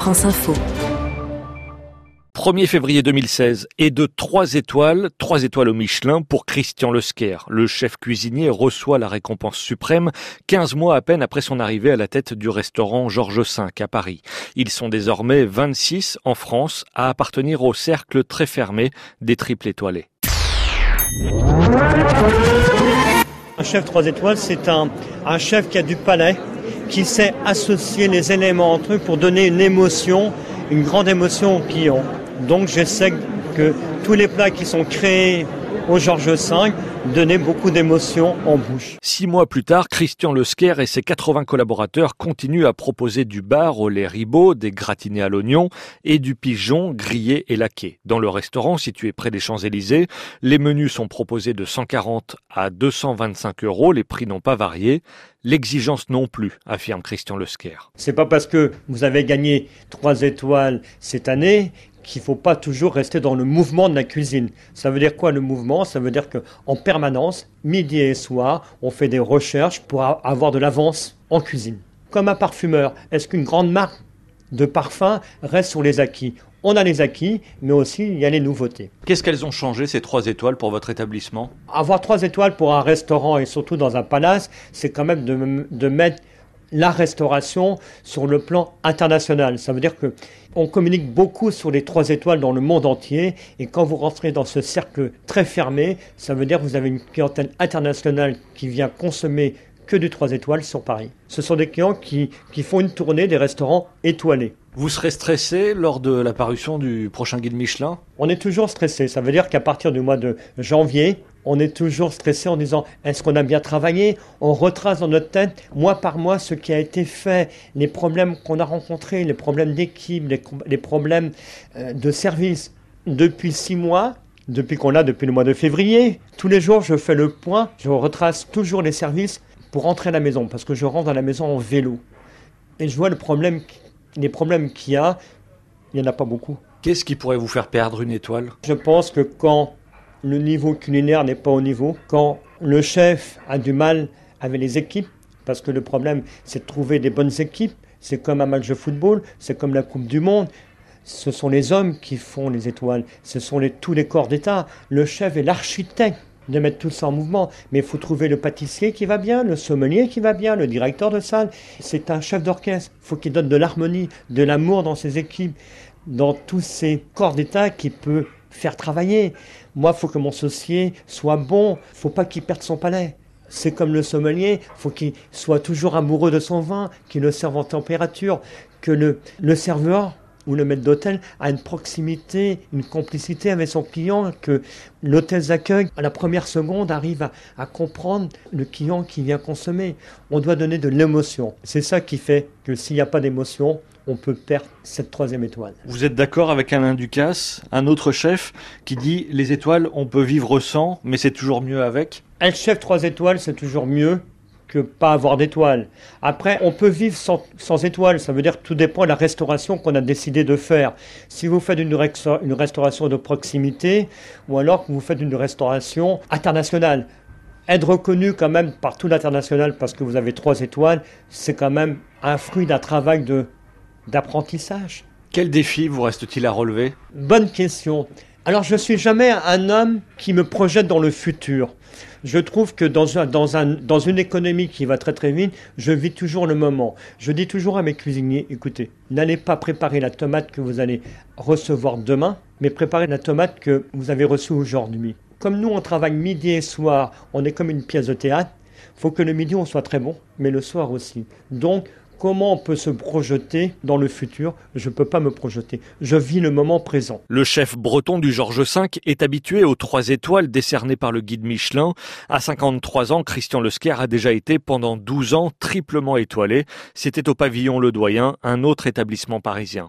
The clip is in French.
France Info. 1er février 2016 et de 3 étoiles au Michelin pour Christian Lesquer. Le chef cuisinier reçoit la récompense suprême 15 mois à peine après son arrivée à la tête du restaurant Georges V à Paris. Ils sont désormais 26 en France à appartenir au cercle très fermé des triples étoilés. Un chef 3 étoiles, c'est un chef qui a du palais, qui sait associer les éléments entre eux pour donner une émotion, une grande émotion aux clients. Donc j'essaie que tous les plats qui sont créés au Georges V donnaient beaucoup d'émotions en bouche. 6 mois plus tard, Christian Lesquer et ses 80 collaborateurs continuent à proposer du bar au lait ribot, des gratinés à l'oignon et du pigeon grillé et laqué. Dans le restaurant situé près des Champs-Élysées, les menus sont proposés de 140 à 225 €. Les prix n'ont pas varié. L'exigence non plus, affirme Christian Lesquer. C'est pas parce que vous avez gagné 3 étoiles cette année qu'il ne faut pas toujours rester dans le mouvement de la cuisine. Ça veut dire quoi le mouvement ? Ça veut dire qu'en permanence, midi et soir, on fait des recherches pour avoir de l'avance en cuisine. Comme un parfumeur, est-ce qu'une grande marque de parfum reste sur les acquis ? On a les acquis, mais aussi il y a les nouveautés. Qu'est-ce qu'elles ont changé ces 3 étoiles pour votre établissement ? Avoir 3 étoiles pour un restaurant et surtout dans un palace, c'est quand même de mettre la restauration sur le plan international. Ça veut dire qu'on communique beaucoup sur les 3 étoiles dans le monde entier et quand vous rentrez dans ce cercle très fermé, ça veut dire que vous avez une clientèle internationale qui vient consommer que du 3 étoiles sur Paris. Ce sont des clients qui font une tournée des restaurants étoilés. Vous serez stressé lors de la parution du prochain guide Michelin ? On est toujours stressé. Ça veut dire qu'à partir du mois de janvier, on est toujours stressé en disant « Est-ce qu'on a bien travaillé ?» On retrace dans notre tête, mois par mois, ce qui a été fait, les problèmes qu'on a rencontrés, les problèmes d'équipe, les problèmes de service. Depuis 6 mois, depuis le mois de février, tous les jours, je fais le point, je retrace toujours les services pour rentrer à la maison, parce que je rentre à la maison en vélo. Et je vois les problèmes qu'il y a, il n'y en a pas beaucoup. Qu'est-ce qui pourrait vous faire perdre une étoile ? Je pense que quand le niveau culinaire n'est pas au niveau, quand le chef a du mal avec les équipes, parce que le problème c'est de trouver des bonnes équipes, c'est comme un match de football, c'est comme la Coupe du Monde, ce sont les hommes qui font les étoiles, ce sont tous les corps d'État, le chef est l'architecte de mettre tout ça en mouvement, mais il faut trouver le pâtissier qui va bien, le sommelier qui va bien, le directeur de salle, c'est un chef d'orchestre, il faut qu'il donne de l'harmonie, de l'amour dans ses équipes, dans tous ces corps d'État qui peut faire travailler. Moi, il faut que mon associé soit bon, il ne faut pas qu'il perde son palais. C'est comme le sommelier, il faut qu'il soit toujours amoureux de son vin, qu'il le serve en température, que le serveur ou le maître d'hôtel a une proximité, une complicité avec son client, que l'hôtesse d'accueil, à la première seconde, arrive à comprendre le client qui vient consommer. On doit donner de l'émotion. C'est ça qui fait que s'il n'y a pas d'émotion, on peut perdre cette 3e étoile. Vous êtes d'accord avec Alain Ducasse, un autre chef, qui dit « Les étoiles, on peut vivre sans, mais c'est toujours mieux avec ». Un chef 3 étoiles, c'est toujours mieux que pas avoir d'étoiles. Après, on peut vivre sans étoiles. Ça veut dire que tout dépend de la restauration qu'on a décidé de faire. Si vous faites une restauration de proximité, ou alors que vous faites une restauration internationale, être reconnu quand même par tout l'international parce que vous avez 3 étoiles, c'est quand même un fruit d'un travail d'apprentissage. Quel défi vous reste-t-il à relever ? Bonne question. Alors, je ne suis jamais un homme qui me projette dans le futur. Je trouve que dans une économie qui va très très vite, je vis toujours le moment. Je dis toujours à mes cuisiniers, écoutez, n'allez pas préparer la tomate que vous allez recevoir demain, mais préparez la tomate que vous avez reçue aujourd'hui. Comme nous, on travaille midi et soir, on est comme une pièce de théâtre, il faut que le midi, on soit très bon, mais le soir aussi. Donc, comment on peut se projeter dans le futur ? Je ne peux pas me projeter. Je vis le moment présent. Le chef breton du Georges V est habitué aux 3 étoiles décernées par le guide Michelin. À 53 ans, Christian Lesquer a déjà été pendant 12 ans triplement étoilé. C'était au pavillon Le Doyen, un autre établissement parisien.